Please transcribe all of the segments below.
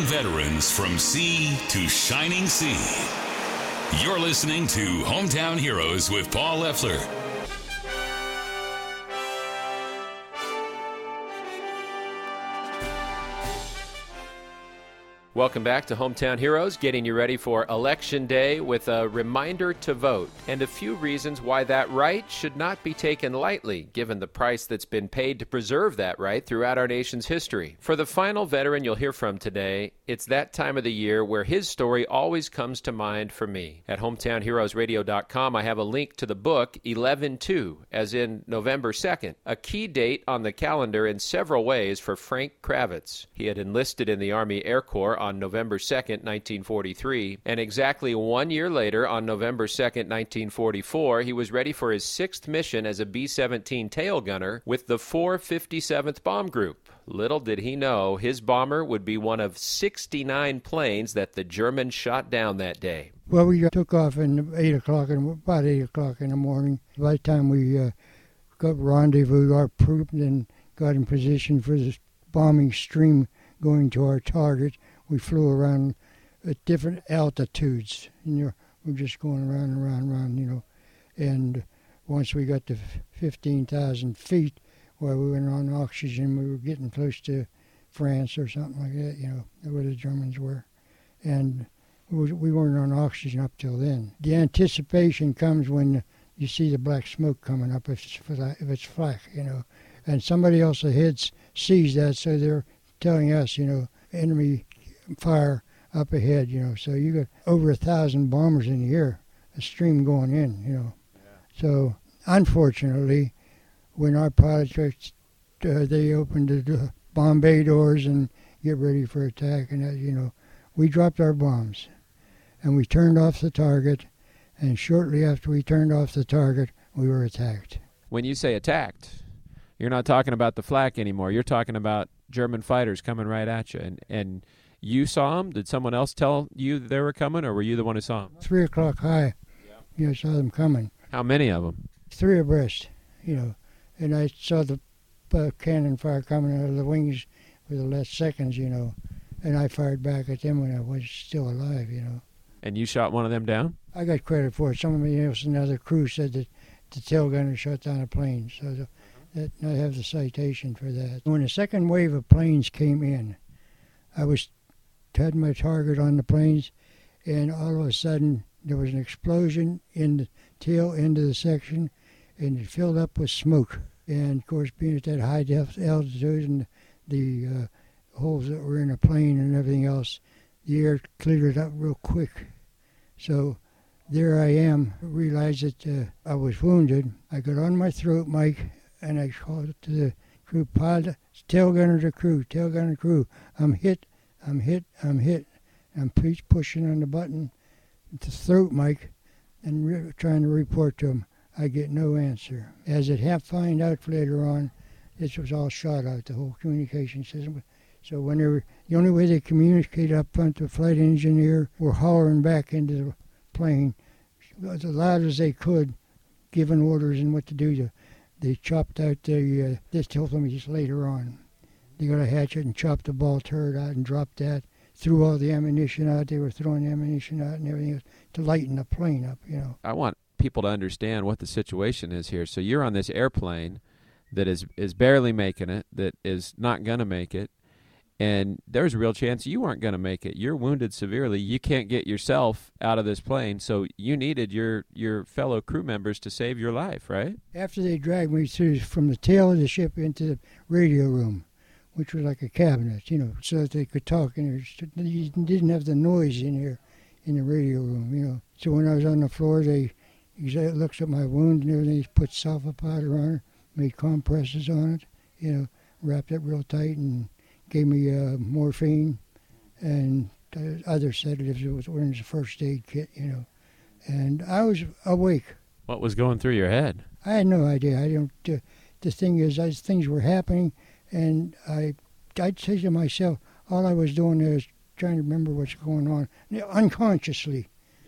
veterans from sea to shining sea. You're listening to Hometown Heroes with Paul Leffler. Welcome back to Hometown Heroes, getting you ready for Election Day with a reminder to vote and a few reasons why that right should not be taken lightly, given the price that's been paid to preserve that right throughout our nation's history. For the final veteran you'll hear from today, it's that time of the year where his story always comes to mind for me. At hometownheroesradio.com, I have a link to the book 11/2, as in November 2nd, a key date on the calendar in several ways for Frank Kravitz. He had enlisted in the Army Air Corps on November 2nd, 1943, and exactly 1 year later, on November 2nd, 1944, he was ready for his sixth mission as a B-17 tail gunner with the 457th Bomb Group. Little did he know his bomber would be one of 69 planes that the Germans shot down that day. Well, we took off at about 8 o'clock in the morning. By the time we got rendezvous, our troop, and got in position for the bombing stream going to our target, we flew around at different altitudes. We're just going around and around. And once we got to 15,000 feet, where we went on oxygen, we were getting close to France or something like that, where the Germans were. And we weren't on oxygen up till then. The anticipation comes when you see the black smoke coming up if it's flak, And somebody else ahead sees that, so they're telling us, enemy fire up ahead, So you got over 1,000 bombers in the air, a stream going in, Yeah. So unfortunately, when our pilots, they opened the bomb bay doors and get ready for attack, and we dropped our bombs, and we turned off the target, and shortly after we turned off the target, we were attacked. When you say attacked, you're not talking about the flak anymore. You're talking about German fighters coming right at you, and you saw them? Did someone else tell you they were coming, or were you the one who saw them? 3 o'clock high, I saw them coming. How many of them? 3 abreast, and I saw the cannon fire coming out of the wings for the last seconds, and I fired back at them when I was still alive, And you shot one of them down? I got credit for it. Somebody else in another crew said that the tail gunner shot down a plane, so I have the citation for that. When the second wave of planes came in, I had my target on the planes, and all of a sudden there was an explosion in the tail end of the section, and it filled up with smoke. And of course, being at that high altitude and the holes that were in the plane and everything else, the air cleared it up real quick. So there I am, realized that I was wounded. I got on my throat mic, and I called to the crew, pilot, tail gunner to crew, I'm hit. I'm pushing on the button, the throat mic, and trying to report to him. I get no answer. As it find out later on, this was all shot out, the whole communication system. So the only way they communicated up front, the flight engineer were hollering back into the plane as loud as they could, giving orders and what to do. They chopped out this told me just later on. They got a hatchet and chopped the ball turret out and dropped that, threw all the ammunition out. They were throwing ammunition out and everything else to lighten the plane up, I want people to understand what the situation is here. So you're on this airplane that is barely making it, that is not going to make it, and there's a real chance you aren't going to make it. You're wounded severely. You can't get yourself out of this plane, so you needed your fellow crew members to save your life, right? After they dragged me from the tail of the ship into the radio room, which was like a cabinet, so that they could talk, and you didn't have the noise in here in the radio room, So when I was on the floor, they looked at my wound and everything, put sulfa powder on it, made compresses on it, wrapped it real tight, and gave me morphine and other sedatives. It were in the first aid kit, And I was awake. What was going through your head? I had no idea. The thing is, as things were happening, and I'd say to myself, all I was doing is trying to remember what's going on, unconsciously,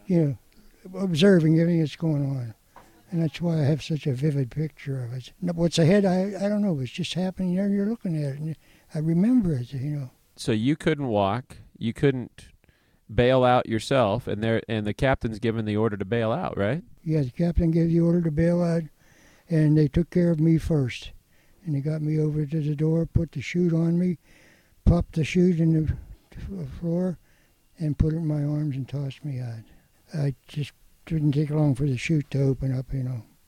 observing everything that's going on. And that's why I have such a vivid picture of it. What's ahead, I don't know. It's just happening there. You're looking at it, and I remember it, So you couldn't walk. you couldn't bail out yourself, and the captain's given the order to bail out, right? Yeah, the captain gave the order to bail out, and they took care of me first. And they got me over to the door, put the chute on me, popped the chute in the floor, and put it in my arms and tossed me out. I just didn't take long for the chute to open up,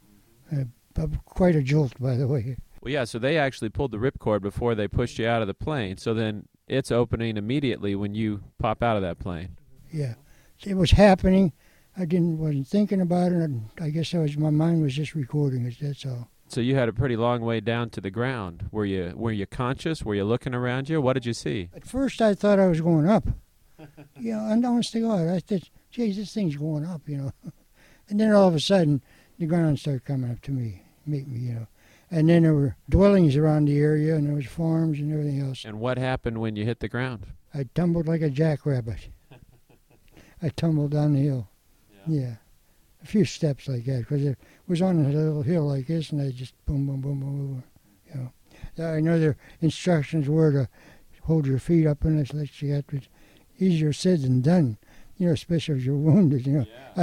quite a jolt, by the way. Well, yeah, so they actually pulled the ripcord before they pushed you out of the plane. So then it's opening immediately when you pop out of that plane. Yeah. It was happening. I wasn't thinking about it. I guess my mind was just recording it, that's all. So you had a pretty long way down to the ground. Were you conscious? Were you looking around you? What did you see? At first I thought I was going up. And honest to God, I thought, geez, this thing's going up, And then all of a sudden, the ground started coming up to meet me, And then there were dwellings around the area, and there was farms and everything else. And what happened when you hit the ground? I tumbled like a jackrabbit. I tumbled down the hill. Yeah. A few steps like that, because it was on a little hill like this, and I just boom, boom, boom, boom, boom. I know their instructions were to hold your feet up and it's like you got to. Easier said than done, especially if you're wounded, Yeah.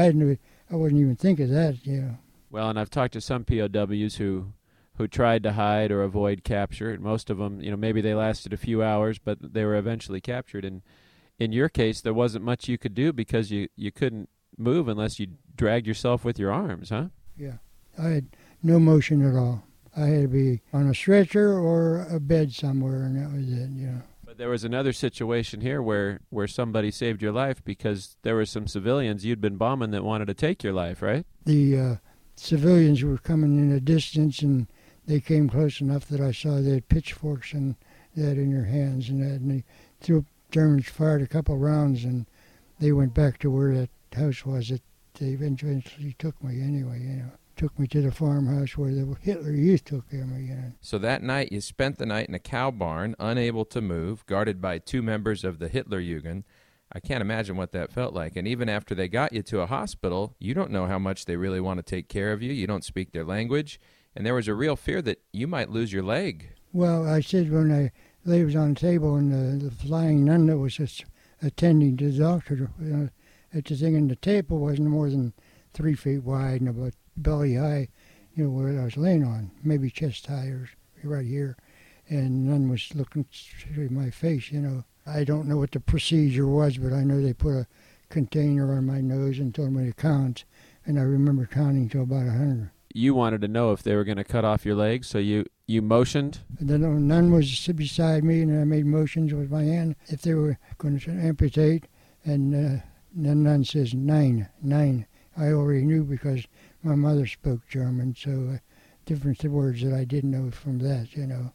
I wouldn't even think of that, Well, and I've talked to some POWs who tried to hide or avoid capture, and most of them, maybe they lasted a few hours, but they were eventually captured. And in your case, there wasn't much you could do because you couldn't move unless you dragged yourself with your arms, huh? Yeah. I had no motion at all. I had to be on a stretcher or a bed somewhere, and that was it, But there was another situation here where somebody saved your life because there were some civilians you'd been bombing that wanted to take your life, right? The civilians were coming in a distance, and they came close enough that I saw they had pitchforks and that in their hands and that, and the Germans fired a couple rounds, and they went back to where that house was. They eventually took me anyway, Took me to the farmhouse where the Hitler Youth took care of me. So that night you spent the night in a cow barn, unable to move, guarded by 2 members of the Hitlerjugend. I can't imagine what that felt like. And even after they got you to a hospital, you don't know how much they really want to take care of you. You don't speak their language. And there was a real fear that you might lose your leg. Well, I said when I was on the table and the flying nun that was just attending to the doctor, at the thing, and the table wasn't more than 3 feet wide and about belly high, where I was laying on, maybe chest high or right here, and none was looking straight at my face, I don't know what the procedure was, but I know they put a container on my nose and told me to count, and I remember counting to about 100. You wanted to know if they were going to cut off your legs, so you motioned? And then none was beside me, and I made motions with my hand if they were going to amputate, and then none says 9. I already knew because my mother spoke German, so different words that I didn't know from that,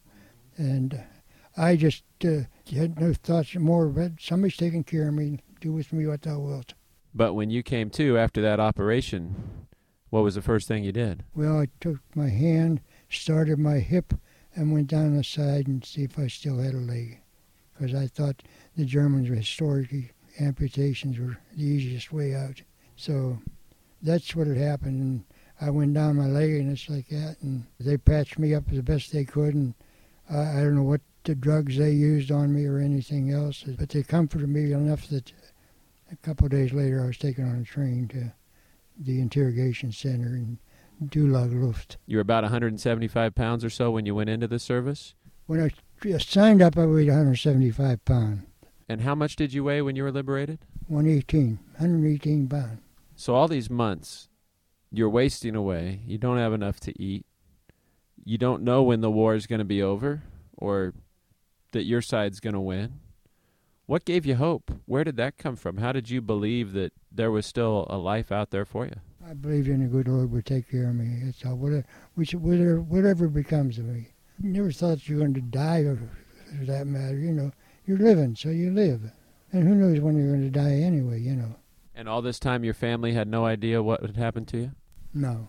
And I just had no thoughts more about somebody's taking care of me, do with me what thou wilt. But when you came to after that operation, what was the first thing you did? Well, I took my hand, started my hip, and went down the side and see if I still had a leg. Because I thought the Germans were historically, amputations were the easiest way out. So that's what had happened, and I went down my leg, and it's like that, and they patched me up as best they could, and I don't know what the drugs they used on me or anything else, but they comforted me enough that a couple of days later I was taken on a train to the interrogation center in Dulag Luft. You were about 175 pounds or so when you went into the service? When I signed up, I weighed 175 pounds. And how much did you weigh when you were liberated? 118 pounds. So all these months, you're wasting away. You don't have enough to eat. You don't know when the war is going to be over or that your side's going to win. What gave you hope? Where did that come from? How did you believe that there was still a life out there for you? I believed in the good Lord would take care of me. That's all. Whatever becomes of me. Never thought you were going to die, or for that matter. You're living, so you live. And who knows when you're going to die anyway, And all this time your family had no idea what had happened to you? No.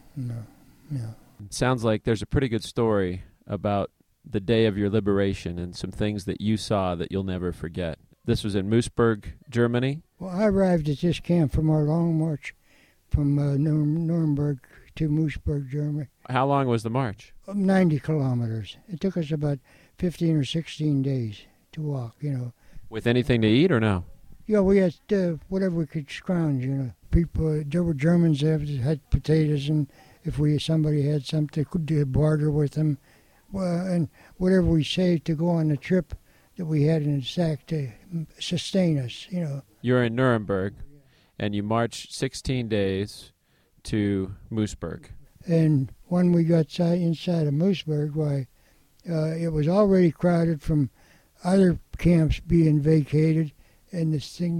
It sounds like there's a pretty good story about the day of your liberation and some things that you saw that you'll never forget. This was in Moosburg, Germany? Well, I arrived at this camp from our long march from Nuremberg to Moosburg, Germany. How long was the march? 90 kilometers. It took us about 15 or 16 days to walk, With anything to eat or no? Yeah, we had whatever we could scrounge, People, there were Germans that had potatoes, and if somebody had something, could do barter with them. And whatever we saved to go on the trip that we had in the sack to sustain us, You're in Nuremberg, and you marched 16 days to Moosburg. And when we got inside of Moosburg, it was already crowded from other camps being vacated, and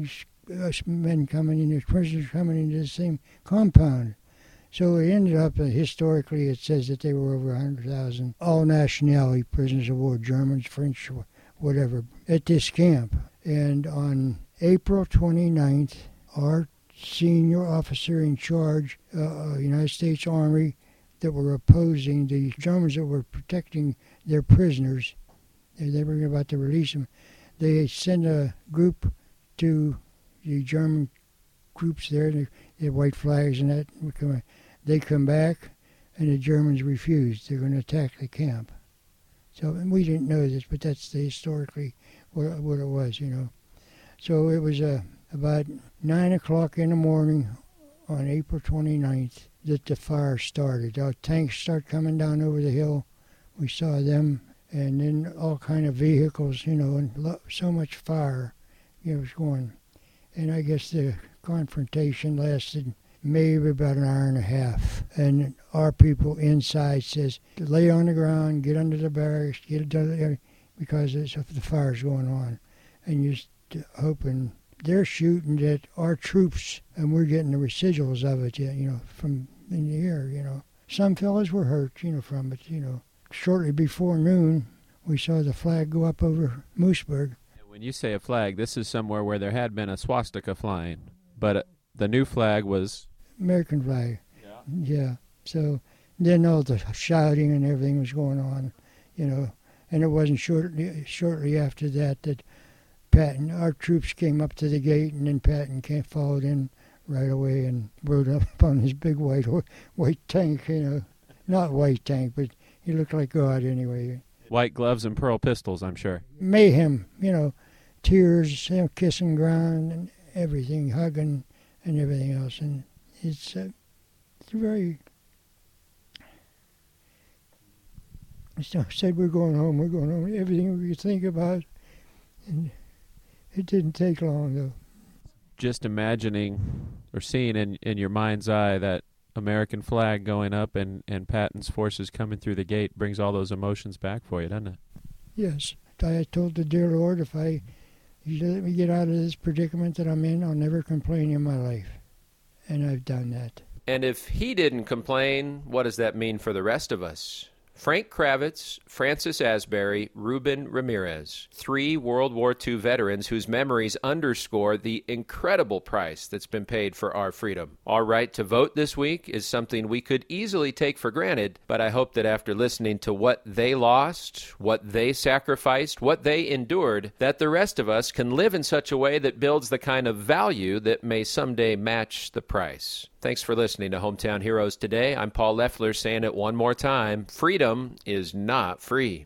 us men coming in, the prisoners coming into the same compound. So it ended up, historically, it says that they were over 100,000 all-nationality prisoners of war, Germans, French, whatever, at this camp. And on April 29th, our senior officer in charge, United States Army, that were opposing the Germans that were protecting their prisoners, they were about to release them, they sent a group to the German groups there, they had white flags and that. They come back, and the Germans refused. They're going to attack the camp. So, and we didn't know this, but that's historically what it was, So it was about 9 o'clock in the morning on April 29th that the fire started. Our tanks started coming down over the hill. We saw them, and then all kind of vehicles, and so much fire, was going. And I guess the confrontation lasted maybe about an hour and a half. And our people inside says, lay on the ground, get under the barracks, because the fire's going on. And you're hoping they're shooting at our troops, and we're getting the residuals of it, from in the air, Some fellas were hurt, from it, Shortly before noon, we saw the flag go up over Moosburg. When you say a flag, this is somewhere where there had been a swastika flying, but the new flag was American flag. Yeah. So then all the shouting and everything was going on, and it wasn't shortly after that Patton, our troops came up to the gate, and then Patton followed in right away and rode up on his big white tank, not white tank, but he looked like God anyway. White gloves and pearl pistols, I'm sure. Mayhem, tears, kissing ground and everything, hugging and everything else. And it's very... I said, we're going home, everything we could think about. And it didn't take long, though. Just imagining or seeing in your mind's eye that American flag going up and Patton's forces coming through the gate brings all those emotions back for you, doesn't it? Yes. I told the dear Lord, if you let me get out of this predicament that I'm in, I'll never complain in my life. And I've done that. And if he didn't complain, what does that mean for the rest of us? Frank Kravitz, Francis Asbury, Ruben Ramirez, 3 World War II veterans whose memories underscore the incredible price that's been paid for our freedom. Our right to vote this week is something we could easily take for granted, but I hope that after listening to what they lost, what they sacrificed, what they endured, that the rest of us can live in such a way that builds the kind of value that may someday match the price. Thanks for listening to Hometown Heroes today. I'm Paul Leffler saying it one more time. Freedom is not free.